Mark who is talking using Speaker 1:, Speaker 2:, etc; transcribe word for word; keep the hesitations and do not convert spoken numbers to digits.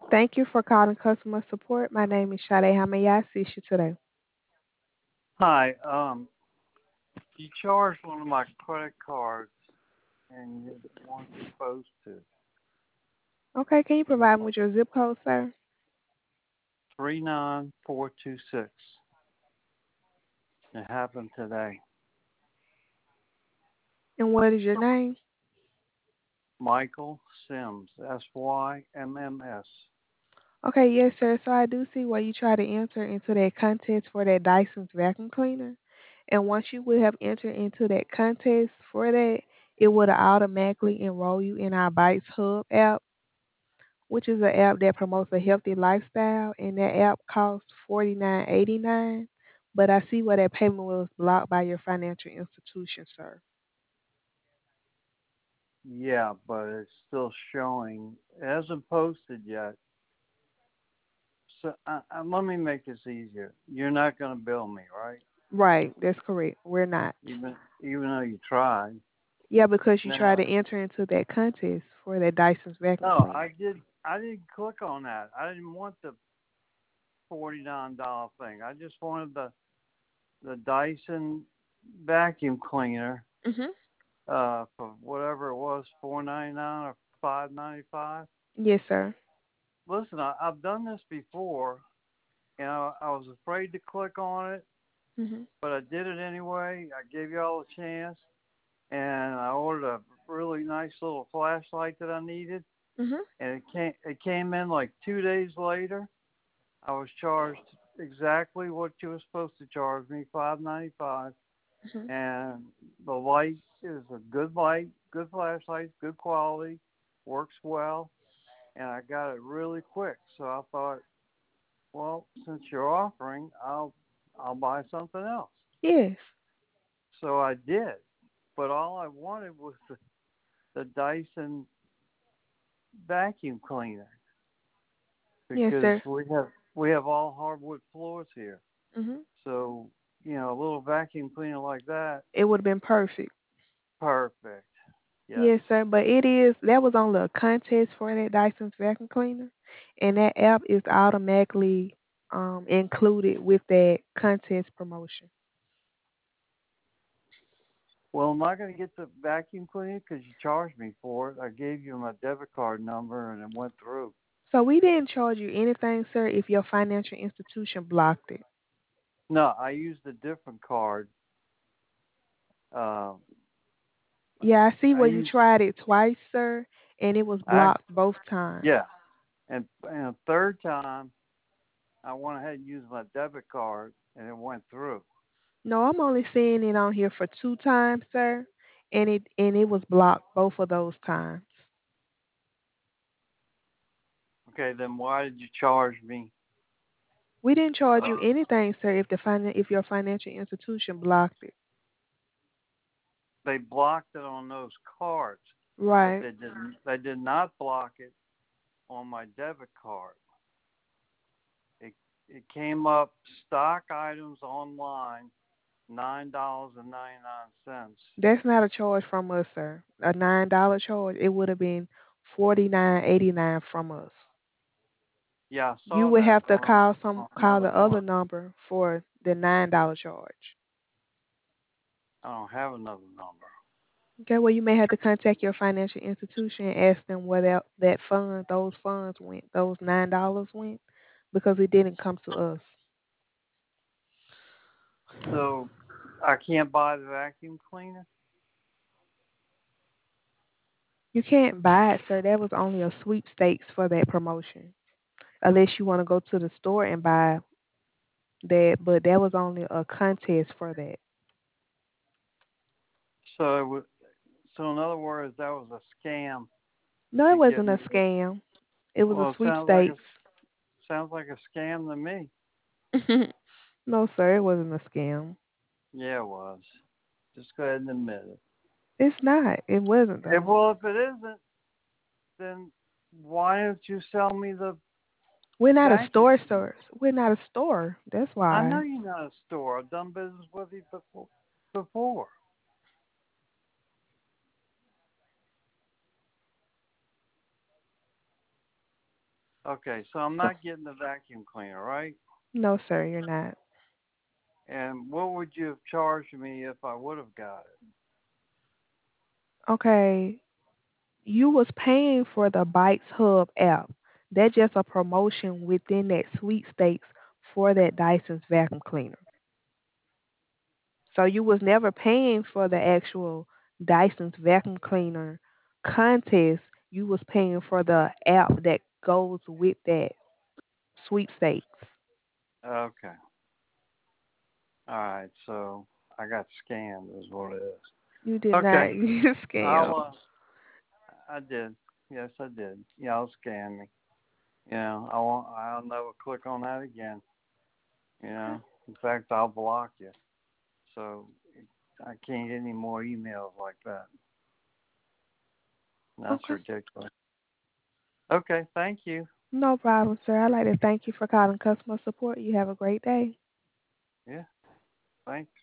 Speaker 1: Thank you for calling customer support. My name is Sade. How may I assist you today?
Speaker 2: Hi. Um, you charged one of my credit cards, and you weren't supposed to.
Speaker 1: Okay, can you provide me with your zip code, sir?
Speaker 2: Three nine four two six. It happened today.
Speaker 1: And what is your name?
Speaker 2: Michael Sims. S Y M M S.
Speaker 1: Okay, yes, sir. So I do see where you try to enter into that contest for that Dyson's vacuum cleaner. And once you would have entered into that contest for that, it would automatically enroll you in our Bites Hub app, which is an app that promotes a healthy lifestyle. And that app costs forty nine eighty nine. But I see where that payment was blocked by your financial institution, sir.
Speaker 2: Yeah, but it's still showing. It hasn't posted yet. So uh, uh, let me make this easier. You're not going to bill me, right?
Speaker 1: Right, that's correct. We're not.
Speaker 2: Even even though you tried.
Speaker 1: Yeah, because you try
Speaker 2: Now,
Speaker 1: to enter into that contest for that Dyson's vacuum
Speaker 2: no, I
Speaker 1: cleaner.
Speaker 2: did. I didn't click on that. I didn't want the forty nine dollar thing. I just wanted the the Dyson vacuum cleaner
Speaker 1: Mhm.
Speaker 2: uh, for whatever it was, four ninety nine or five ninety five.
Speaker 1: Yes, sir.
Speaker 2: Listen, I, I've done this before, and I, I was afraid to click on it,
Speaker 1: Mhm.
Speaker 2: but I did it anyway. I gave you all a chance, and I ordered a really nice little flashlight that I needed,
Speaker 1: Mhm.
Speaker 2: and it came it came in like two days later. I was charged exactly what you were supposed to charge me, five ninety five,
Speaker 1: Mhm.
Speaker 2: and the light is a good light, good flashlight, good quality, works well, and I got it really quick. So I thought, well, since you're offering, I'll I'll buy something else.
Speaker 1: Yes.
Speaker 2: So I did, but all I wanted was the, the Dyson vacuum cleaner
Speaker 1: Yes,
Speaker 2: because
Speaker 1: sir.
Speaker 2: we have we have all hardwood floors here.
Speaker 1: Mhm.
Speaker 2: So you know, a little vacuum cleaner like that,
Speaker 1: It would have been perfect.
Speaker 2: perfect. Yes.
Speaker 1: Yes, sir. But it is that was only a contest for that Dyson's vacuum cleaner, and that app is automatically um included with that contest promotion.
Speaker 2: Well, am I going to get the vacuum cleaner because you charged me for it? I gave you my debit card number and it went through.
Speaker 1: So we didn't charge you anything, sir, if your financial institution blocked it.
Speaker 2: No, I used a different card. Uh,
Speaker 1: Yeah, I see
Speaker 2: I
Speaker 1: where you
Speaker 2: used,
Speaker 1: tried it twice, sir, and it was
Speaker 2: I
Speaker 1: blocked both times.
Speaker 2: yeah, and and a third time I went ahead and used my debit card and it went through.
Speaker 1: No, I'm only seeing it on here for two times, sir, and it and it was blocked both of those times.
Speaker 2: Okay, then why did you charge me?
Speaker 1: We didn't charge you anything, sir, if the finan- if your financial institution blocked it.
Speaker 2: They blocked it on those cards, but
Speaker 1: Right.
Speaker 2: they didn't. They did not block it on my debit card. It it came up stock items online nine dollars and ninety nine cents.
Speaker 1: That's not a charge from us, sir. A nine dollar charge. It would have been forty nine eighty nine from us.
Speaker 2: Yeah, I
Speaker 1: You
Speaker 2: saw
Speaker 1: would
Speaker 2: that
Speaker 1: have to
Speaker 2: on,
Speaker 1: call some
Speaker 2: on
Speaker 1: call
Speaker 2: another
Speaker 1: the other
Speaker 2: one.
Speaker 1: number for the nine dollar charge.
Speaker 2: I don't have another number.
Speaker 1: Okay, well you may have to contact your financial institution and ask them where that that fund those funds went, those nine dollars went, because it didn't come to us.
Speaker 2: So I can't buy the vacuum cleaner.
Speaker 1: You can't buy it, sir. That was only a sweepstakes for that promotion. Unless you want to go to the store and buy that, but that was only a contest for that.
Speaker 2: So it was, so in other words, that was a scam
Speaker 1: No, it
Speaker 2: to get
Speaker 1: wasn't a
Speaker 2: me.
Speaker 1: scam. It was a
Speaker 2: Well, it sounds like a
Speaker 1: sweepstakes.
Speaker 2: sounds like a scam to me.
Speaker 1: No, sir, it wasn't a scam.
Speaker 2: Yeah, it was. Just go ahead and admit it.
Speaker 1: It's not. It wasn't
Speaker 2: If,
Speaker 1: though.
Speaker 2: well, if it isn't, then why don't you sell me the
Speaker 1: We're not a
Speaker 2: vacuum
Speaker 1: store,
Speaker 2: cleaner?
Speaker 1: sir. We're not a store. That's
Speaker 2: I know
Speaker 1: why.
Speaker 2: you're not a store. I've done business with you before. Before. Okay, so I'm
Speaker 1: So
Speaker 2: not getting the vacuum cleaner, right?
Speaker 1: no, sir, you're not.
Speaker 2: And what would you have charged me if I would have got it?
Speaker 1: Okay, you was paying for the Bites Hub app. That's just a promotion within that sweepstakes for that Dyson's vacuum cleaner. So you was never paying for the actual Dyson's vacuum cleaner contest. You was paying for the app that goes with that sweepstakes.
Speaker 2: Okay. All right. So I got scammed, is what it is.
Speaker 1: You did not.
Speaker 2: Okay.
Speaker 1: You
Speaker 2: I'll.
Speaker 1: scam.
Speaker 2: Uh, I did. Yes, I did. Y'all scammed me. You know, I won't. I'll never click on that again. You know. In fact, I'll block you. So I can't get any more emails like that. That's
Speaker 1: Okay.
Speaker 2: ridiculous. Okay. Thank you.
Speaker 1: No problem, sir. I'd like to thank you for calling customer support. You have a great day.
Speaker 2: Yeah. Thanks.